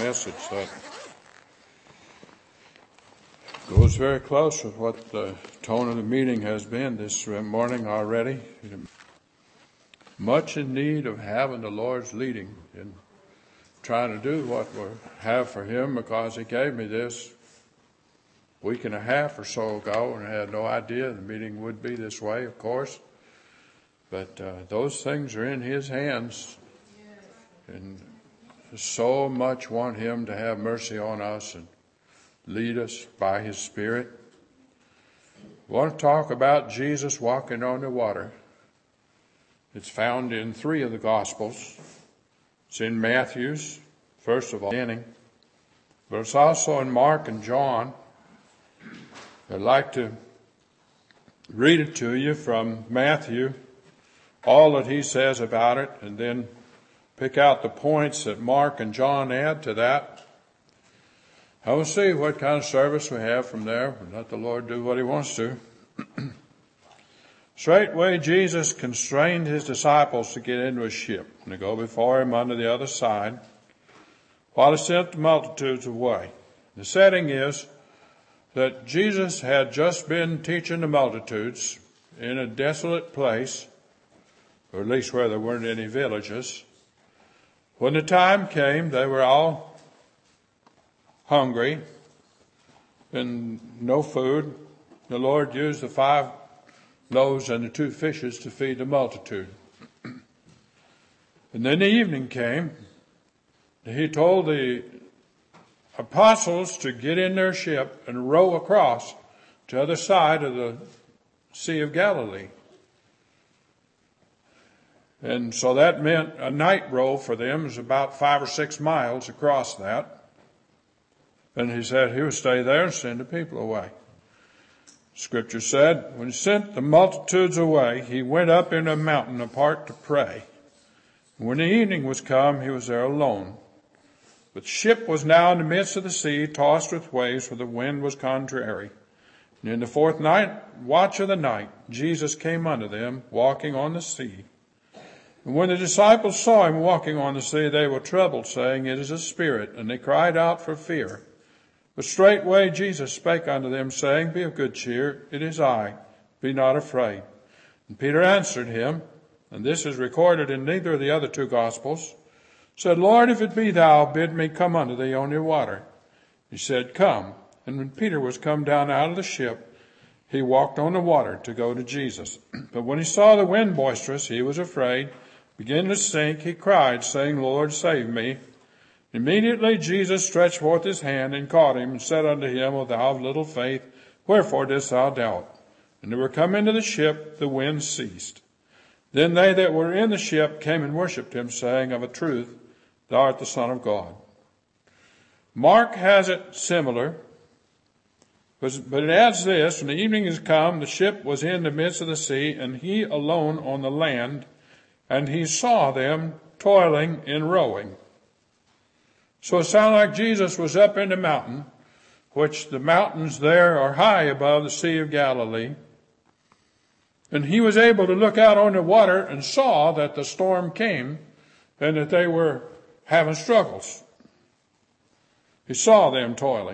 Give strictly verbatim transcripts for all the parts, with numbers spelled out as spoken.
message that goes very close with what the tone of the meeting has been this morning already. Much in need of having the Lord's leading in trying to do what we have for Him, because He gave me this a week and a half or so ago, and I had no idea the meeting would be this way, of course. But uh, those things are in His hands, and so much want Him to have mercy on us and lead us by His Spirit. I want to talk about Jesus walking on the water. It's found in three of the Gospels. It's in Matthew's, first of all, beginning, but it's also in Mark and John. I'd like to read it to you from Matthew, all that he says about it, and then pick out the points that Mark and John add to that. I will see what kind of service we have from there, and let the Lord do what He wants to. Straightway Jesus constrained His disciples to get into a ship and to go before Him unto the other side, while He sent the multitudes away. The setting is that Jesus had just been teaching the multitudes in a desolate place, or at least where there weren't any villages. When the time came, they were all hungry and no food. The Lord used the five loaves and the two fishes to feed the multitude. And then the evening came. He told the apostles to get in their ship and row across to the other side of the Sea of Galilee. And so that meant a night row for them. It was about five or six miles across that. And He said He would stay there and send the people away. Scripture said, when He sent the multitudes away, He went up into a mountain apart to pray. When the evening was come, He was there alone. But the ship was now in the midst of the sea, tossed with waves, for the wind was contrary. And in the fourth night, watch of the night, Jesus came unto them, walking on the sea. And when the disciples saw Him walking on the sea, they were troubled, saying, It is a spirit. And they cried out for fear. But straightway Jesus spake unto them, saying, Be of good cheer, it is I, be not afraid. And Peter answered Him, and this is recorded in neither of the other two Gospels, said, Lord, if it be Thou, bid me come unto Thee on the water. He said, Come. And when Peter was come down out of the ship, he walked on the water to go to Jesus. But when he saw the wind boisterous, he was afraid, began to sink. He cried, saying, Lord, save me. Immediately Jesus stretched forth His hand and caught him, and said unto him, O thou of little faith, wherefore didst thou doubt? And they were come into the ship, the wind ceased. Then they that were in the ship came and worshipped Him, saying, Of a truth, Thou art the Son of God. Mark has it similar, but it adds this, when the evening is come, the ship was in the midst of the sea, and He alone on the land, and He saw them toiling in rowing. So it sounded like Jesus was up in the mountain, which the mountains there are high above the Sea of Galilee. And He was able to look out on the water and saw that the storm came and that they were having struggles. He saw them toiling.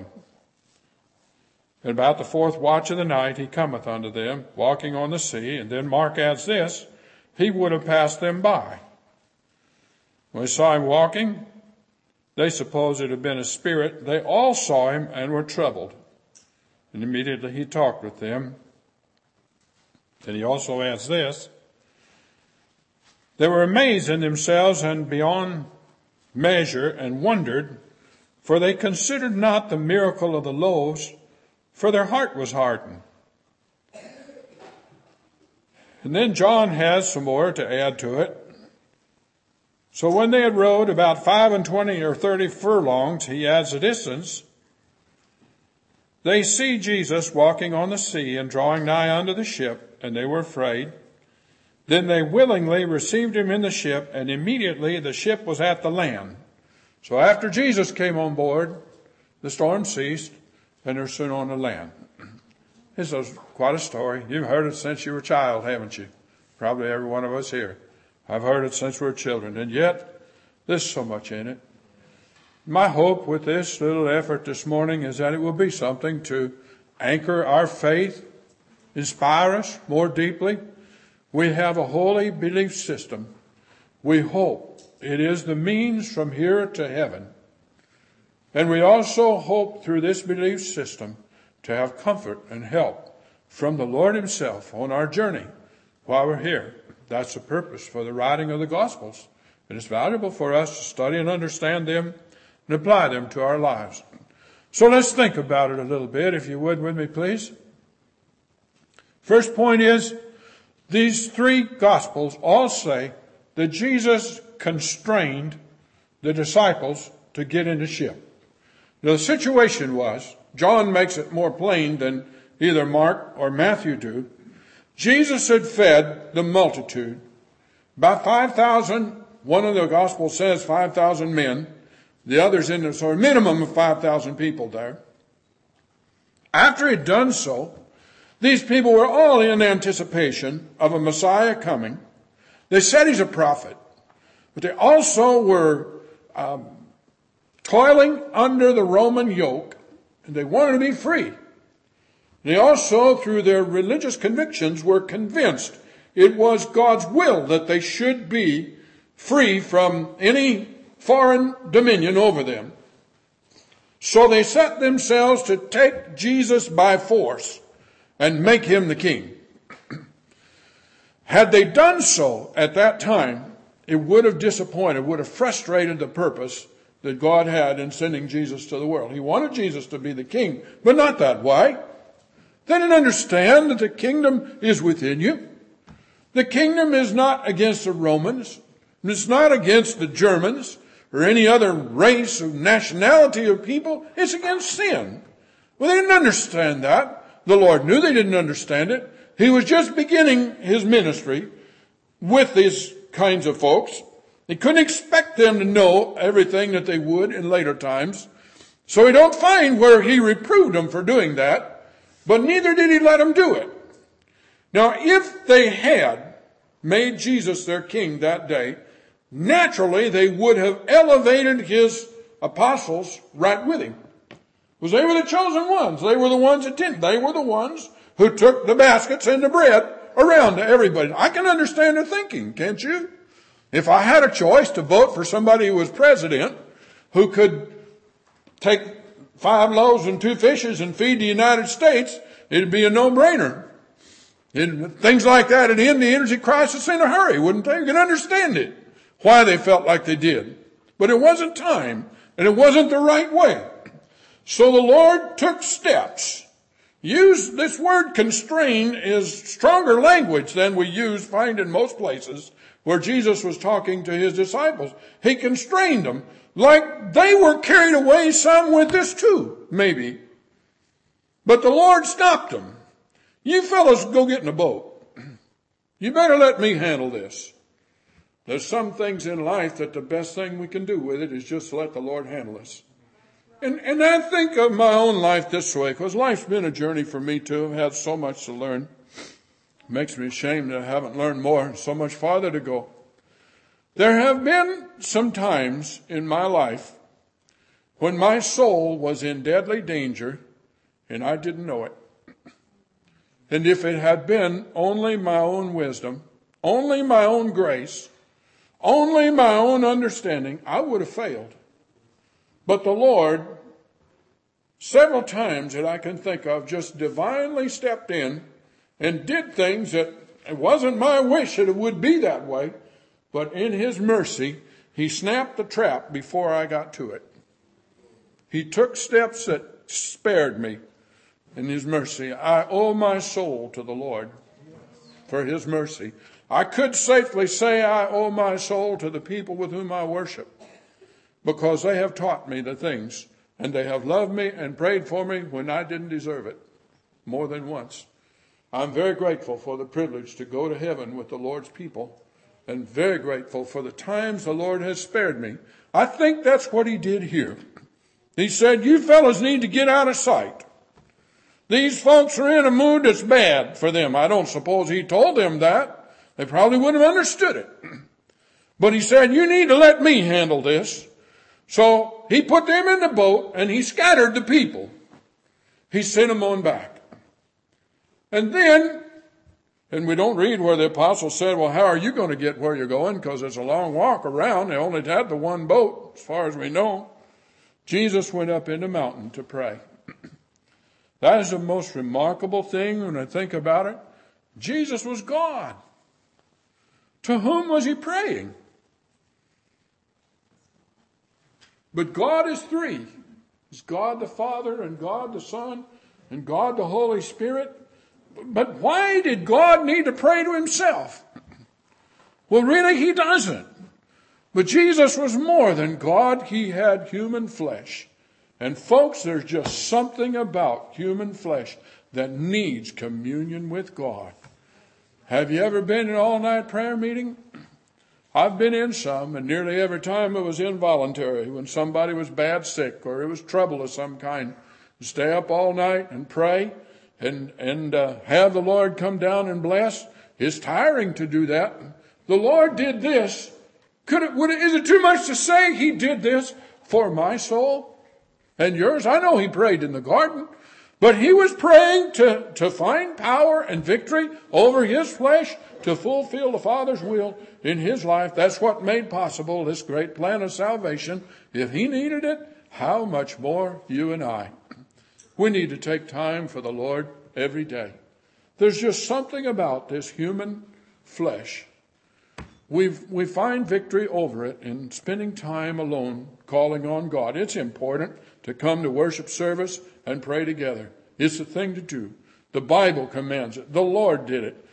And about the fourth watch of the night, He cometh unto them, walking on the sea. And then Mark adds this, He would have passed them by. When they saw Him walking, they supposed it had been a spirit. They all saw Him and were troubled. And immediately He talked with them. And He also adds this, They were amazed in themselves and beyond measure, and wondered, for they considered not the miracle of the loaves, for their heart was hardened. And then John has some more to add to it. So when they had rowed about five and twenty or thirty furlongs, he adds a distance, they see Jesus walking on the sea and drawing nigh unto the ship, and they were afraid. Then they willingly received Him in the ship, and immediately the ship was at the land. So after Jesus came on board, the storm ceased, and they're soon on the land. This is quite a story. You've heard it since you were a child, haven't you? Probably every one of us here. I've heard it since we were children, and yet there's so much in it. My hope with this little effort this morning is that it will be something to anchor our faith, inspire us more deeply. We have a holy belief system. We hope it is the means from here to heaven. And we also hope through this belief system to have comfort and help from the Lord himself on our journey while we're here. That's the purpose for the writing of the Gospels. It is valuable for us to study and understand them and apply them to our lives. So let's think about it a little bit, if you would with me, please. First point is, these three Gospels all say that Jesus constrained the disciples to get in the ship. Now, the situation was, John makes it more plain than either Mark or Matthew do. Jesus had fed the multitude, about five thousand. One of the Gospels says five thousand men. The others in there, so a minimum of five thousand people there. After he'd done so, these people were all in anticipation of a Messiah coming. They said he's a prophet, but they also were um, toiling under the Roman yoke, and they wanted to be free. They also, through their religious convictions, were convinced it was God's will that they should be free from any foreign dominion over them. So they set themselves to take Jesus by force and make him the king. Had they done so at that time, it would have disappointed, would have frustrated the purpose that God had in sending Jesus to the world. He wanted Jesus to be the king, but not that way. They didn't understand that the kingdom is within you. The kingdom is not against the Romans. It's not against the Germans or any other race or nationality of people. It's against sin. Well, they didn't understand that. The Lord knew they didn't understand it. He was just beginning his ministry with these kinds of folks. He couldn't expect them to know everything that they would in later times. So we don't find where he reproved them for doing that, but neither did he let them do it. Now, if they had made Jesus their king that day, naturally they would have elevated his apostles right with him. Because they were the chosen ones. They were the ones that didn't. They were the ones who took the baskets and the bread around to everybody. I can understand their thinking, can't you? If I had a choice to vote for somebody who was president, who could take five loaves and two fishes and feed the United States, it'd be a no-brainer. It, things like that would end the energy crisis in a hurry, wouldn't they? You can understand it, why they felt like they did. But it wasn't time, and it wasn't the right way. So the Lord took steps. Use this word constrain is stronger language than we use, find in most places where Jesus was talking to his disciples. He constrained them like they were carried away, some with this too, maybe. But the Lord stopped them. You fellas go get in a boat. You better let me handle this. There's some things in life that the best thing we can do with it is just let the Lord handle us. And, and I think of my own life this way, because life's been a journey for me too. I've had so much to learn. It makes me ashamed that I haven't learned more, so much farther to go. There have been some times in my life when my soul was in deadly danger and I didn't know it. And if it had been only my own wisdom, only my own grace, only my own understanding, I would have failed. But the Lord, several times that I can think of, just divinely stepped in and did things that it wasn't my wish that it would be that way, but in his mercy, he snapped the trap before I got to it. He took steps that spared me in his mercy. I owe my soul to the Lord for his mercy. I could safely say I owe my soul to the people with whom I worship, because they have taught me the things, and they have loved me and prayed for me when I didn't deserve it, more than once. I'm very grateful for the privilege to go to heaven with the Lord's people, and very grateful for the times the Lord has spared me. I think that's what he did here. He said, you fellas need to get out of sight. These folks are in a mood that's bad for them. I don't suppose he told them that. They probably wouldn't have understood it. But he said, you need to let me handle this. So he put them in the boat and he scattered the people. He sent them on back. And then, and we don't read where the apostles said, well, how are you going to get where you're going? Because it's a long walk around. They only had the one boat, as far as we know. Jesus went up in the mountain to pray. That is the most remarkable thing when I think about it. Jesus was God. To whom was he praying? But God is three. It's God the Father and God the Son and God the Holy Spirit. But why did God need to pray to himself? Well, really, he doesn't. But Jesus was more than God. He had human flesh. And folks, there's just something about human flesh that needs communion with God. Have you ever been in an all-night prayer meeting? I've been in some, and nearly every time it was involuntary, when somebody was bad sick or it was trouble of some kind. Stay up all night and pray and, and uh, have the Lord come down and bless. It's tiring to do that. The Lord did this. Could it, would it, is it too much to say he did this for my soul and yours? I know he prayed in the garden, but he was praying to, to find power and victory over his flesh to fulfill the Father's will in his life. That's what made possible this great plan of salvation. If he needed it, how much more you and I? We need to take time for the Lord every day. There's just something about this human flesh. We've, we find victory over it in spending time alone, calling on God. It's important to come to worship service and pray together. It's the thing to do. The Bible commands it. The Lord did it.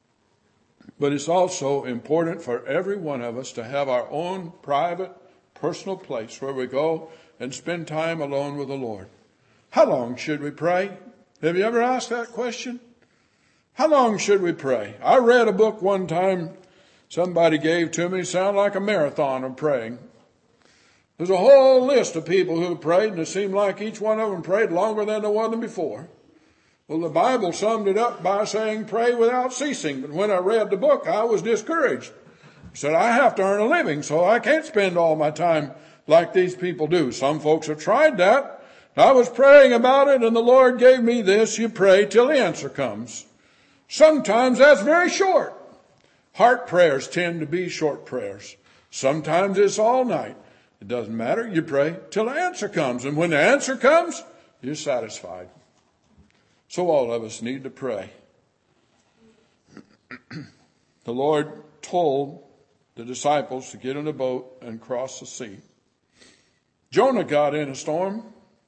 But it's also important for every one of us to have our own private, personal place where we go and spend time alone with the Lord. How long should we pray? Have you ever asked that question? How long should we pray? I read a book one time somebody gave to me. It sounded like a marathon of praying. There's a whole list of people who prayed, and it seemed like each one of them prayed longer than the one before. Well, the Bible summed it up by saying pray without ceasing. But when I read the book, I was discouraged. I said, I have to earn a living, so I can't spend all my time like these people do. Some folks have tried that. I was praying about it, and the Lord gave me this. You pray till the answer comes. Sometimes that's very short. Heart prayers tend to be short prayers. Sometimes it's all night. It doesn't matter. You pray till the answer comes. And when the answer comes, you're satisfied. So all of us need to pray. The Lord told the disciples to get in a boat and cross the sea. Jonah got in a storm,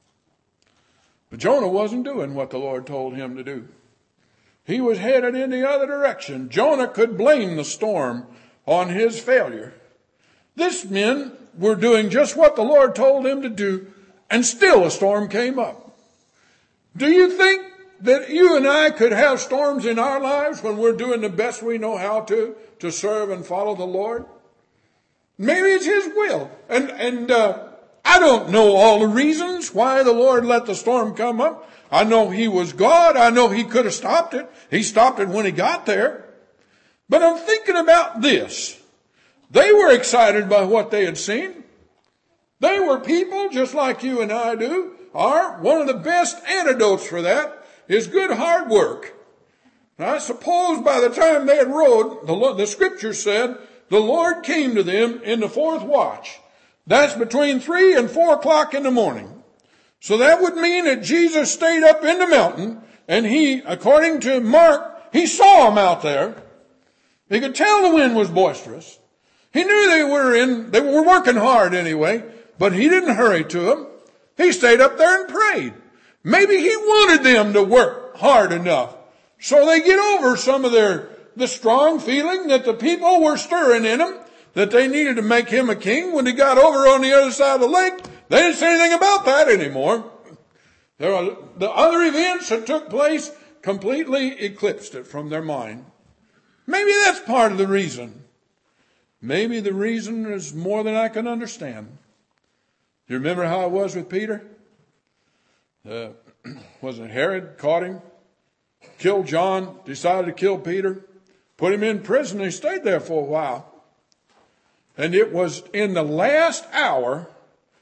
but Jonah wasn't doing what the Lord told him to do. He was headed in the other direction. Jonah could blame the storm on his failure. These men were doing just what the Lord told them to do, and still a storm came up. Do you think that you and I could have storms in our lives when we're doing the best we know how to, to serve and follow the Lord? Maybe it's his will. And, and, uh, I don't know all the reasons why the Lord let the storm come up. I know he was God. I know he could have stopped it. He stopped it when he got there. But I'm thinking about this. They were excited by what they had seen. They were people just like you and I do are. One of the best antidotes for that is good hard work. Now, I suppose by the time they had rowed, the, the scripture said, the Lord came to them in the fourth watch. That's between three and four o'clock in the morning. So that would mean that Jesus stayed up in the mountain, and he, according to Mark, he saw them out there. He could tell the wind was boisterous. He knew they were in, they were working hard anyway, but he didn't hurry to them. He stayed up there and prayed. Maybe he wanted them to work hard enough so they get over some of their, the strong feeling that the people were stirring in them, that they needed to make him a king. When he got over on the other side of the lake, they didn't say anything about that anymore. There are, the other events that took place completely eclipsed it from their mind. Maybe that's part of the reason. Maybe the reason is more than I can understand. You remember how it was with Peter? Uh, wasn't Herod caught him, killed John, decided to kill Peter, put him in prison. He stayed there for a while. And it was in the last hour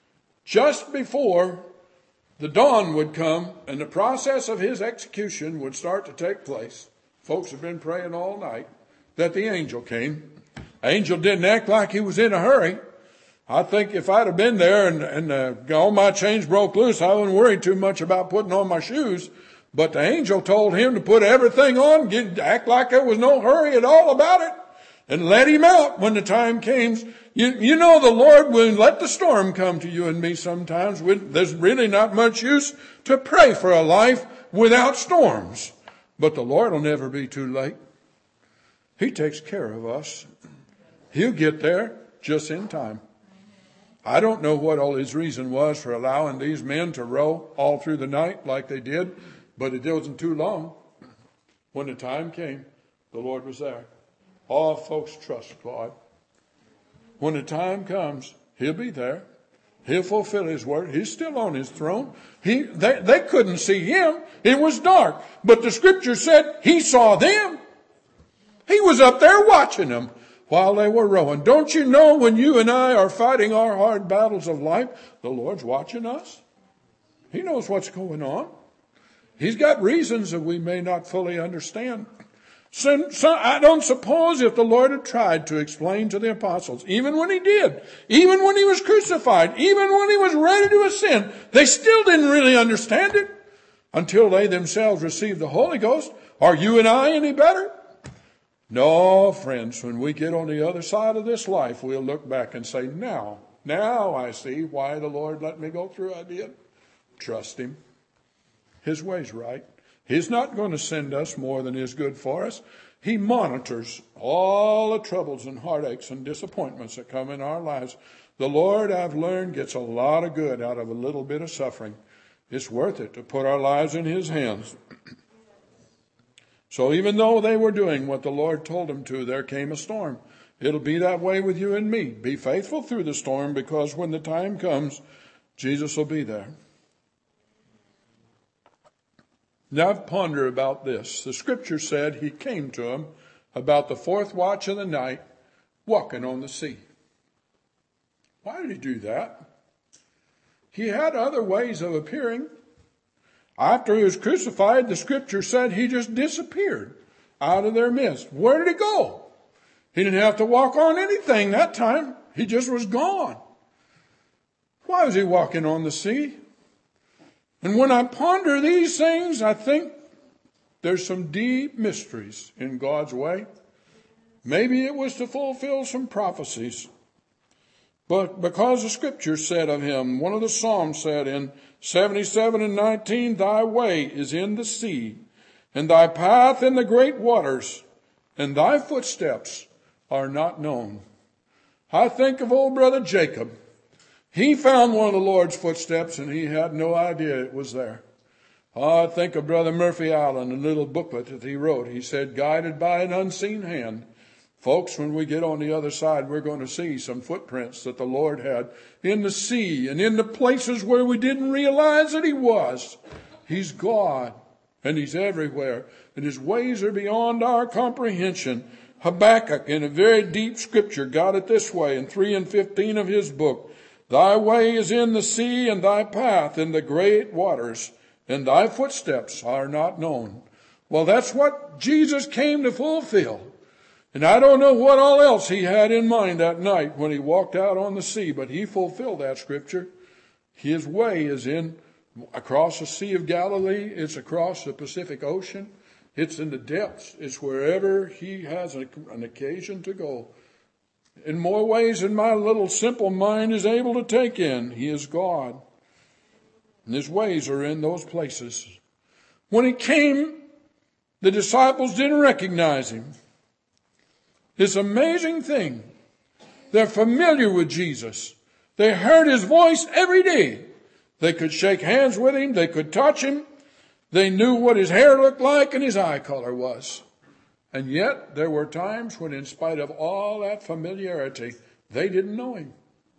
just before the dawn would come and the process of his execution would start to take place. Folks have been praying all night that the angel came. The angel didn't act like he was in a hurry. I think if I'd have been there and, and uh, all my chains broke loose, I wouldn't worry too much about putting on my shoes. But the angel told him to put everything on, get, act like there was no hurry at all about it, and let him out when the time came. You, you know the Lord will let the storm come to you and me sometimes. There's really not much use to pray for a life without storms. But the Lord will never be too late. He takes care of us. He'll get there just in time. I don't know what all his reason was for allowing these men to row all through the night like they did, but it wasn't too long. When the time came, the Lord was there. All folks trust God. When the time comes, he'll be there. He'll fulfill his word. He's still on his throne. He, they, they couldn't see him. It was dark. But the scripture said he saw them. He was up there watching them while they were rowing. Don't you know when you and I are fighting our hard battles of life, the Lord's watching us? He knows what's going on. He's got reasons that we may not fully understand. So, so I don't suppose if the Lord had tried to explain to the apostles, even when he did, even when he was crucified, even when he was ready to ascend, they still didn't really understand it until they themselves received the Holy Ghost. Are you and I any better? No, friends, when we get on the other side of this life, we'll look back and say, now, now I see why the Lord let me go through. I did. Trust him. His way's right. He's not going to send us more than is good for us. He monitors all the troubles and heartaches and disappointments that come in our lives. The Lord, I've learned, gets a lot of good out of a little bit of suffering. It's worth it to put our lives in his hands. So even though they were doing what the Lord told them to, there came a storm. It'll be that way with you and me. Be faithful through the storm, because when the time comes, Jesus will be there. Now ponder about this. The scripture said he came to him about the fourth watch of the night, walking on the sea. Why did he do that? He had other ways of appearing. After he was crucified, the scripture said he just disappeared out of their midst. Where did he go? He didn't have to walk on anything that time. He just was gone. Why was he walking on the sea? And when I ponder these things, I think there's some deep mysteries in God's way. Maybe it was to fulfill some prophecies. But because the scripture said of him, one of the Psalms said in seventy-seven and nineteen, thy way is in the sea, and thy path in the great waters, and thy footsteps are not known. I think of old brother Jacob. He found one of the Lord's footsteps, and he had no idea it was there. Oh, I think of Brother Murphy Allen, a little booklet that he wrote. He said, guided by an unseen hand. Folks, when we get on the other side, we're going to see some footprints that the Lord had in the sea and in the places where we didn't realize that he was. He's God, and he's everywhere, and his ways are beyond our comprehension. Habakkuk, in a very deep scripture, got it this way in three and fifteen of his book. Thy way is in the sea, and thy path in the great waters, and thy footsteps are not known. Well, that's what Jesus came to fulfill. And I don't know what all else he had in mind that night when he walked out on the sea, but he fulfilled that scripture. His way is in across the Sea of Galilee. It's across the Pacific Ocean. It's in the depths. It's wherever he has an occasion to go. In more ways than my little simple mind is able to take in, he is God. And his ways are in those places. When he came, the disciples didn't recognize him. This amazing thing. They're familiar with Jesus. They heard his voice every day. They could shake hands with him. They could touch him. They knew what his hair looked like and his eye color was. And yet, there were times when, in spite of all that familiarity, they didn't know him.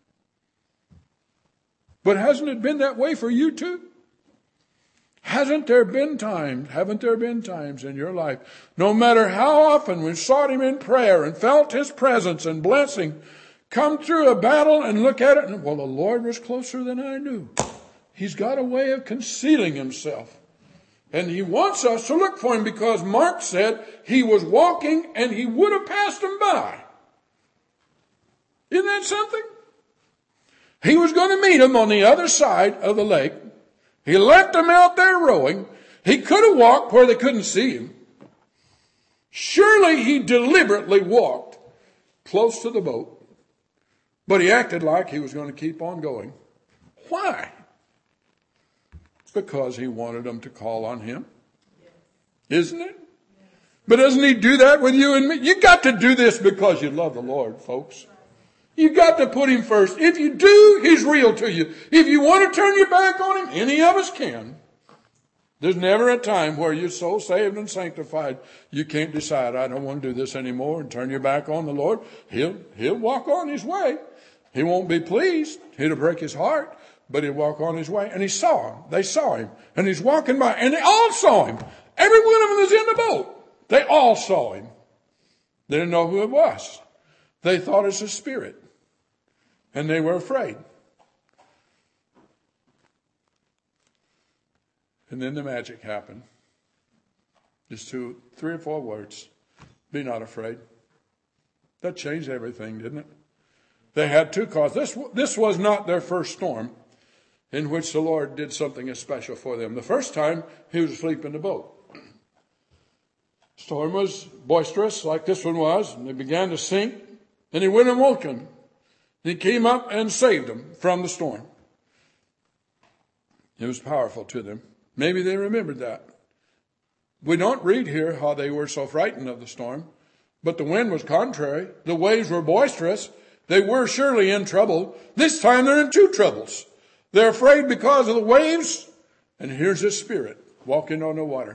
But hasn't it been that way for you too? Hasn't there been times, haven't there been times in your life, no matter how often we've sought him in prayer and felt his presence and blessing, come through a battle and look at it and, well, the Lord was closer than I knew. He's got a way of concealing himself. And he wants us to look for him because Mark said he was walking and he would have passed them by. Isn't that something? He was going to meet them on the other side of the lake. He left them out there rowing. He could have walked where they couldn't see him. Surely he deliberately walked close to the boat. But he acted like he was going to keep on going. Why? Because he wanted them to call on him. Isn't it? But doesn't he do that with you and me? You got to do this because you love the Lord, folks. You got to put him first. If you do, he's real to you. If you want to turn your back on him, any of us can. There's never a time where you're so saved and sanctified, you can't decide, I don't want to do this anymore, and turn your back on the Lord. He'll, he'll walk on his way. He won't be pleased. It'll break his heart, but he'll walk on his way. And he saw him. They saw him. And he's walking by, and they all saw him. Every one of them was in the boat. They all saw him. They didn't know who it was. They thought it's a spirit. And they were afraid. And then the magic happened. Just two, three or four words. Be not afraid. That changed everything, didn't it? They had two causes. This, this was not their first storm in which the Lord did something special for them. The first time, he was asleep in the boat. Storm was boisterous like this one was, and they began to sink. And he went and woke them. He came up and saved them from the storm. It was powerful to them. Maybe they remembered that. We don't read here how they were so frightened of the storm, but the wind was contrary. The waves were boisterous. They were surely in trouble. This time they're in two troubles. They're afraid because of the waves, and here's a spirit walking on the water.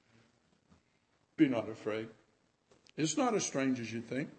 Be not afraid. It's not as strange as you think.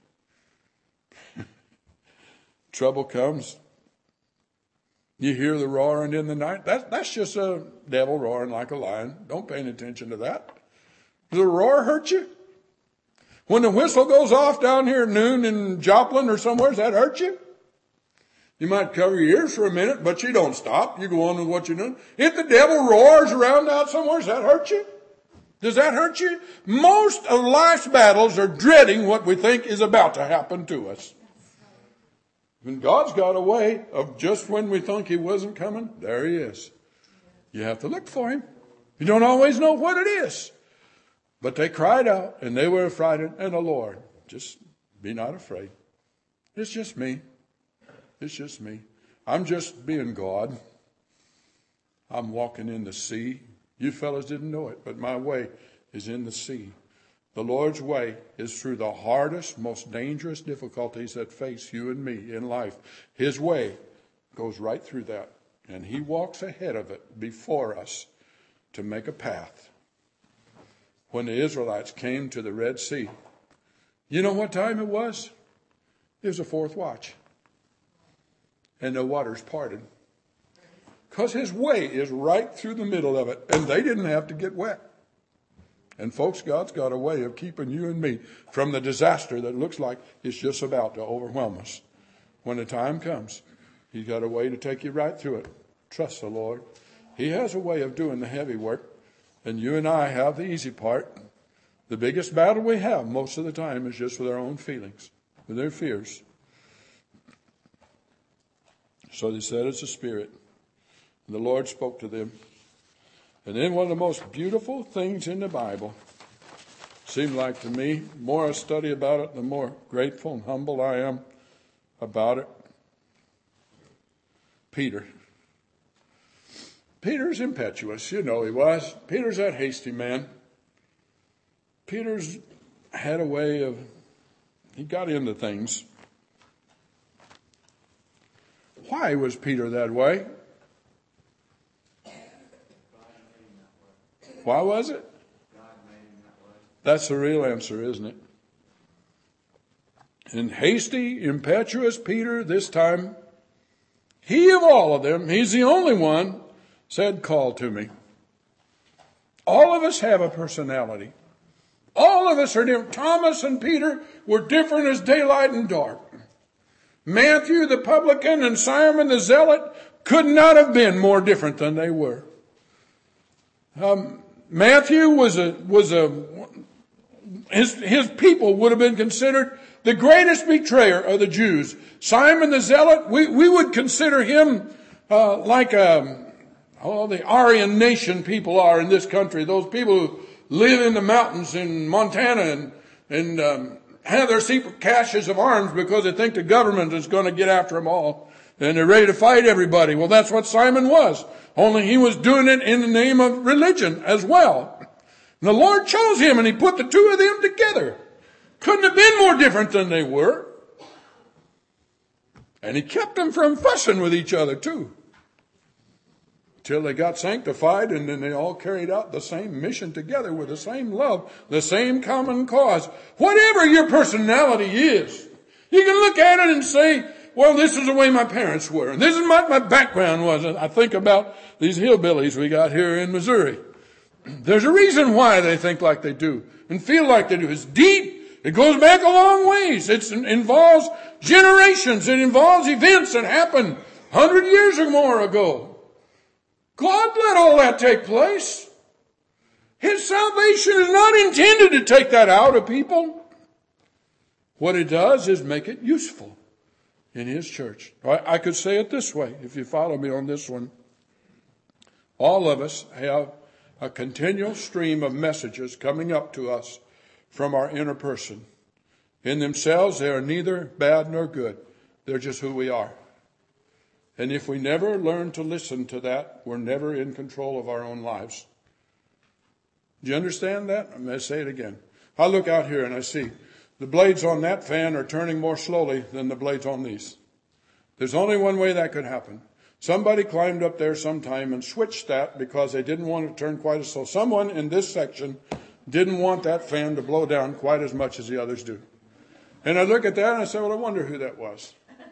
Trouble comes. You hear the roaring in the night. That, that's just a devil roaring like a lion. Don't pay any attention to that. Does the roar hurt you? When the whistle goes off down here at noon in Joplin or somewhere, does that hurt you? You might cover your ears for a minute, but you don't stop. You go on with what you're doing. If the devil roars around out somewhere, does that hurt you? Does that hurt you? Most of life's battles are dreading what we think is about to happen to us. And God's got a way of just when we think he wasn't coming, there he is. You have to look for him. You don't always know what it is. But they cried out and they were frightened. And the Lord, just be not afraid. It's just me. It's just me. I'm just being God. I'm walking in the sea. You fellas didn't know it, but my way is in the sea. The Lord's way is through the hardest, most dangerous difficulties that face you and me in life. His way goes right through that. And he walks ahead of it before us to make a path. When the Israelites came to the Red Sea, you know what time it was? It was the fourth watch. And the waters parted. Because his way is right through the middle of it. And they didn't have to get wet. And folks, God's got a way of keeping you and me from the disaster that looks like it's just about to overwhelm us. When the time comes, he's got a way to take you right through it. Trust the Lord. He has a way of doing the heavy work. And you and I have the easy part. The biggest battle we have most of the time is just with our own feelings, with their fears. So they said it's a spirit. And the Lord spoke to them. And then one of the most beautiful things in the Bible, seemed like to me, the more I study about it, the more grateful and humble I am about it. Peter. Peter's impetuous, you know he was. Peter's that hasty man. Peter's had a way of, he got into things. Why was Peter that way? Why was it? That's the real answer, isn't it? And hasty, impetuous Peter, this time, he of all of them, he's the only one, said, call to me. All of us have a personality. All of us are different. Thomas and Peter were different as daylight and dark. Matthew the publican and Simon the zealot could not have been more different than they were. Um, Matthew was a, was a, his, his people would have been considered the greatest betrayer of the Jews. Simon the zealot, we, we would consider him, uh, like, um, oh, the Aryan nation people are in this country. Those people who live in the mountains in Montana and, and, um, have their secret caches of arms because they think the government is going to get after them all. And they're ready to fight everybody. Well, that's what Simon was. Only he was doing it in the name of religion as well. And the Lord chose him and he put the two of them together. Couldn't have been more different than they were. And he kept them from fussing with each other too. Till they got sanctified, and then they all carried out the same mission together with the same love, the same common cause. Whatever your personality is, you can look at it and say, well, this is the way my parents were, and this is what my background was. And I think about these hillbillies we got here in Missouri. There's a reason why they think like they do and feel like they do. It's deep. It goes back a long ways. It's, it involves generations. It involves events that happened a hundred years or more ago. God let all that take place. His salvation is not intended to take that out of people. What it does is make it useful in His church. I could say it this way, if you follow me on this one. All of us have a continual stream of messages coming up to us from our inner person. In themselves, they are neither bad nor good. They're just who we are. And if we never learn to listen to that, we're never in control of our own lives. Do you understand that? I'm going to say it again. I look out here and I see the blades on that fan are turning more slowly than the blades on these. There's only one way that could happen. Somebody climbed up there sometime and switched that because they didn't want it to turn quite as slow. Someone in this section didn't want that fan to blow down quite as much as the others do. And I look at that and I say, well, I wonder who that was.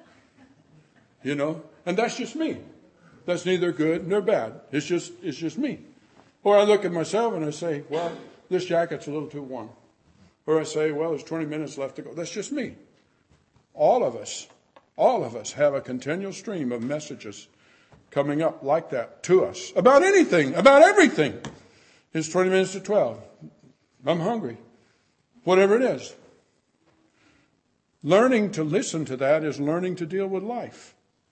You know? And that's just me. That's neither good nor bad. It's just, it's just me. Or I look at myself and I say, well, this jacket's a little too warm. Or I say, well, there's twenty minutes left to go. That's just me. All of us, all of us have a continual stream of messages coming up like that to us. About anything, about everything. It's twenty minutes to twelve. I'm hungry. Whatever it is. Learning to listen to that is learning to deal with life.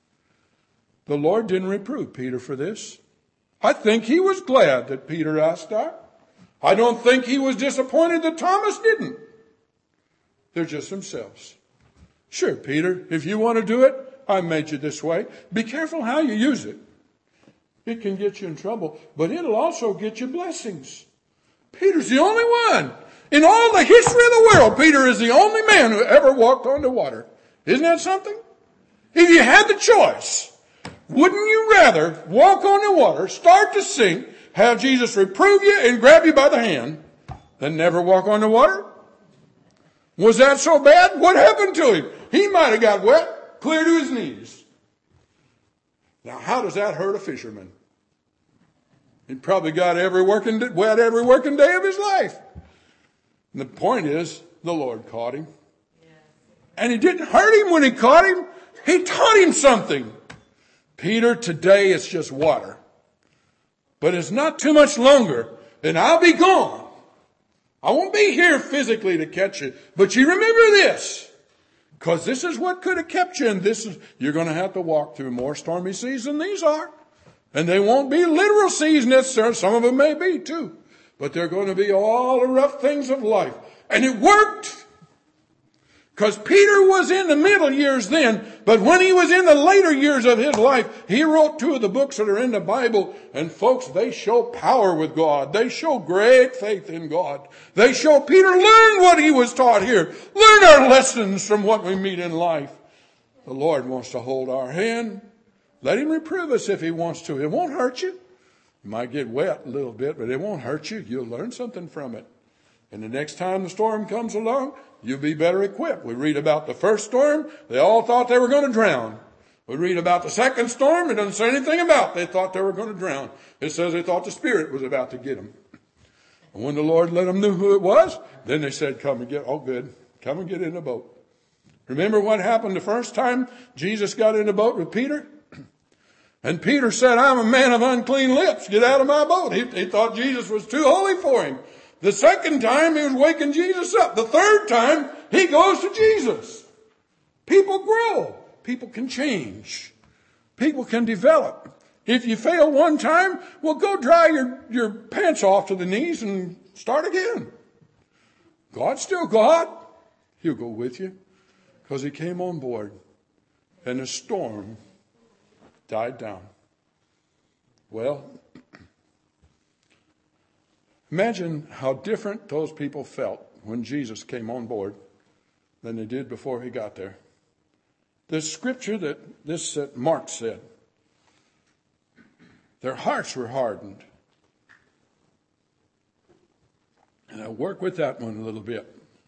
The Lord didn't reprove Peter for this. I think He was glad that Peter asked that. I don't think He was disappointed that Thomas didn't. They're just themselves. Sure, Peter, if you want to do it, I made you this way. Be careful how you use it. It can get you in trouble, but it'll also get you blessings. Peter's the only one. In all the history of the world, Peter is the only man who ever walked on the water. Isn't that something? If you had the choice, wouldn't you rather walk on the water, start to sink, have Jesus reprove you and grab you by the hand, than never walk on the water? Was that so bad? What happened to him? He might have got wet, clear to his knees. Now, how does that hurt a fisherman? He probably got every working, wet every working day of his life. And the point is, the Lord caught him. And He didn't hurt him when He caught him. He taught him something. Peter, today it's just water. But it's not too much longer, and I'll be gone. I won't be here physically to catch you. But you remember this. Because this is what could have kept you, and this is, you're going to have to walk through more stormy seas than these are. And they won't be literal seas necessarily. Some of them may be too. But they're going to be all the rough things of life. And it worked. Because Peter was in the middle years then, but when he was in the later years of his life, he wrote two of the books that are in the Bible. And folks, they show power with God. They show great faith in God. They show Peter learned what he was taught here. Learn our lessons from what we meet in life. The Lord wants to hold our hand. Let Him reprove us if He wants to. It won't hurt you. You might get wet a little bit, but it won't hurt you. You'll learn something from it. And the next time the storm comes along, you'll be better equipped. We read about the first storm. They all thought they were going to drown. We read about the second storm. It doesn't say anything about they thought they were going to drown. It says they thought the Spirit was about to get them. And when the Lord let them know who it was, then they said, come and get, oh good, come and get in the boat. Remember what happened the first time Jesus got in the boat with Peter? And Peter said, I'm a man of unclean lips. Get out of my boat. He, he thought Jesus was too holy for him. The second time, he was waking Jesus up. The third time, he goes to Jesus. People grow. People can change. People can develop. If you fail one time, well, go dry your, your pants off to the knees and start again. God's still God. He'll go with you. Because he came on board and the storm died down. Well, imagine how different those people felt when Jesus came on board than they did before he got there. The scripture that this uh, Mark said, their hearts were hardened. And I'll work with that one a little bit.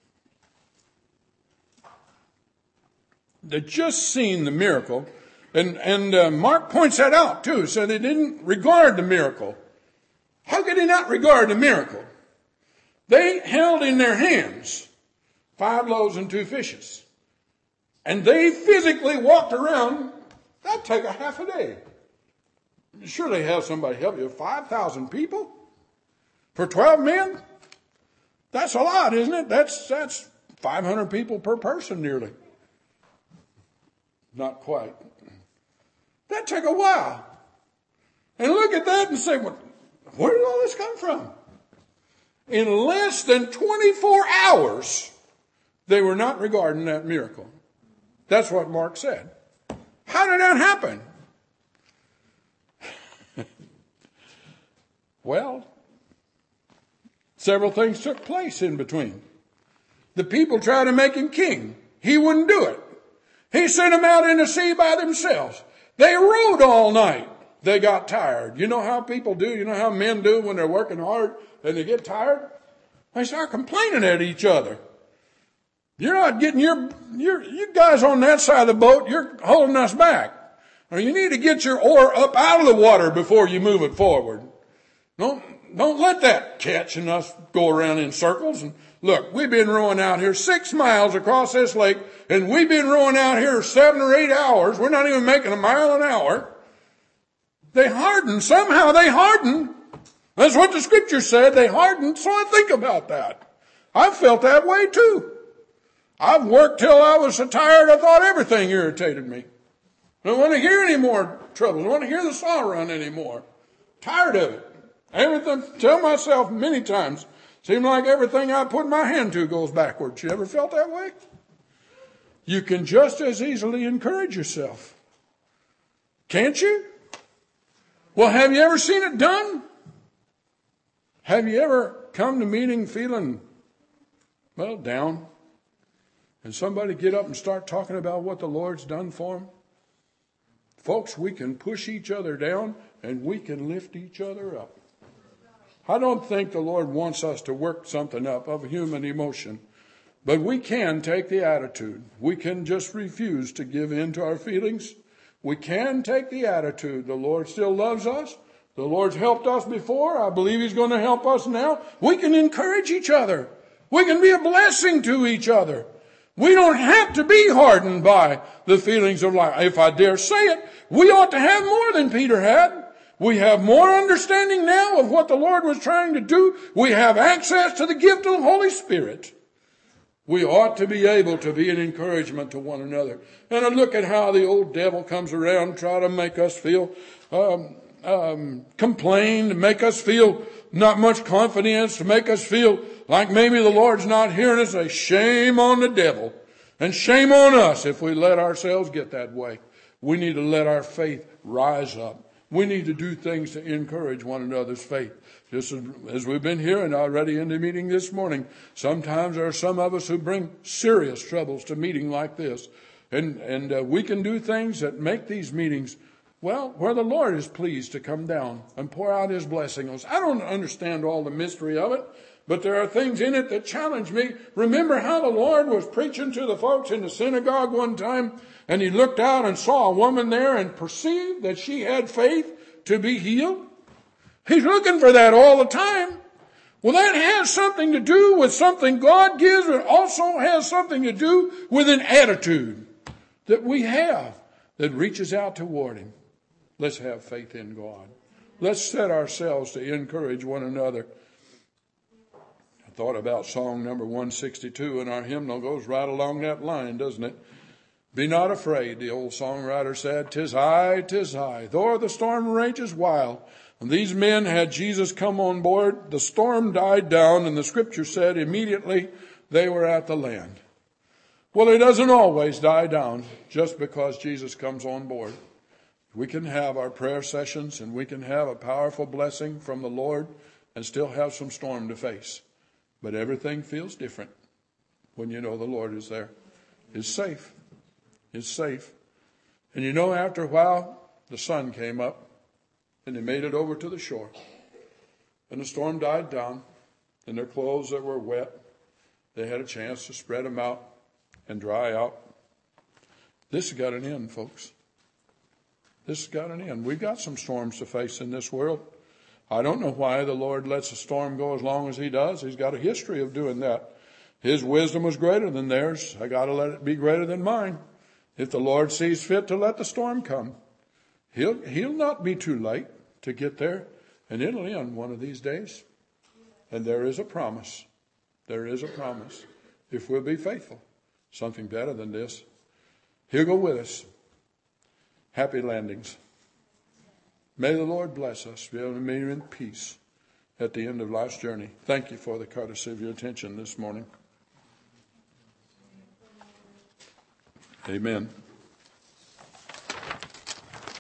They'd just seen the miracle. And, and uh, Mark points that out too. So they didn't regard the miracle. How could they not regard the miracle? They held in their hands five loaves and two fishes. And they physically walked around. That'd take a half a day. Surely have somebody help you. five thousand people? For twelve men? That's a lot, isn't it? That's, that's five hundred people per person nearly. Not quite. That took a while. And look at that and say, well, where did all this come from? In less than twenty-four hours, they were not regarding that miracle. That's what Mark said. How did that happen? Well, several things took place in between. The people tried to make him king. He wouldn't do it. He sent them out in the sea by themselves. They rowed all night. They got tired. You know how people do? You know how men do when they're working hard and they get tired? They start complaining at each other. You're not getting your, your, you guys on that side of the boat, you're holding us back. Or you need to get your oar up out of the water before you move it forward. Don't, don't let that catch and us go around in circles. And look, we've been rowing out here six miles across this lake, and we've been rowing out here seven or eight hours. We're not even making a mile an hour. They hardened. Somehow they hardened. That's what the scripture said. They hardened. So I think about that. I felt that way too. I've worked till I was so tired I thought everything irritated me. I don't want to hear any more trouble. I don't want to hear the saw run anymore. Tired of it. Everything, tell myself many times, seems like everything I put my hand to goes backwards. You ever felt that way? You can just as easily encourage yourself. Can't you? Well, have you ever seen it done? Have you ever come to meeting feeling, well, down? And somebody get up and start talking about what the Lord's done for them? Folks, we can push each other down and we can lift each other up. I don't think the Lord wants us to work something up of human emotion. But we can take the attitude. We can just refuse to give in to our feelings. We can take the attitude. The Lord still loves us. The Lord's helped us before. I believe He's going to help us now. We can encourage each other. We can be a blessing to each other. We don't have to be hardened by the feelings of life. If I dare say it, we ought to have more than Peter had. We have more understanding now of what the Lord was trying to do. We have access to the gift of the Holy Spirit. We ought to be able to be an encouragement to one another. And I look at how the old devil comes around, try to make us feel, um, um, complain, to make us feel not much confidence, to make us feel like maybe the Lord's not hearing us. A shame on the devil. And shame on us if we let ourselves get that way. We need to let our faith rise up. We need to do things to encourage one another's faith. Just as, as we've been hearing already in the meeting this morning, sometimes there are some of us who bring serious troubles to a meeting like this. And, and uh, we can do things that make these meetings, well, where the Lord is pleased to come down and pour out His blessing on us. I don't understand all the mystery of it, but there are things in it that challenge me. Remember how the Lord was preaching to the folks in the synagogue one time, and He looked out and saw a woman there and perceived that she had faith to be healed? He's looking for that all the time. Well, that has something to do with something God gives, but it also has something to do with an attitude that we have that reaches out toward him. Let's have faith in God. Let's set ourselves to encourage one another. I thought about song number one sixty-two, and our hymnal goes right along that line, doesn't it? Be not afraid, the old songwriter said, 'tis I, 'tis I, though the storm rages wild. When these men had Jesus come on board, the storm died down, and the scripture said immediately they were at the land. Well, it doesn't always die down just because Jesus comes on board. We can have our prayer sessions, and we can have a powerful blessing from the Lord and still have some storm to face. But everything feels different when you know the Lord is there. It's safe. It's safe. And you know, after a while, the sun came up, and they made it over to the shore. And the storm died down, and their clothes that were wet, they had a chance to spread them out and dry out. This has got an end, folks. This has got an end. We've got some storms to face in this world. I don't know why the Lord lets a storm go as long as he does. He's got a history of doing that. His wisdom was greater than theirs. I got to let it be greater than mine. If the Lord sees fit to let the storm come, he'll, he'll not be too late to get there, and it'll end one of these days. And there is a promise. There is a promise. If we'll be faithful, something better than this. He'll go with us. Happy landings. May the Lord bless us. May we be in peace at the end of life's journey. Thank you for the courtesy of your attention this morning. Amen.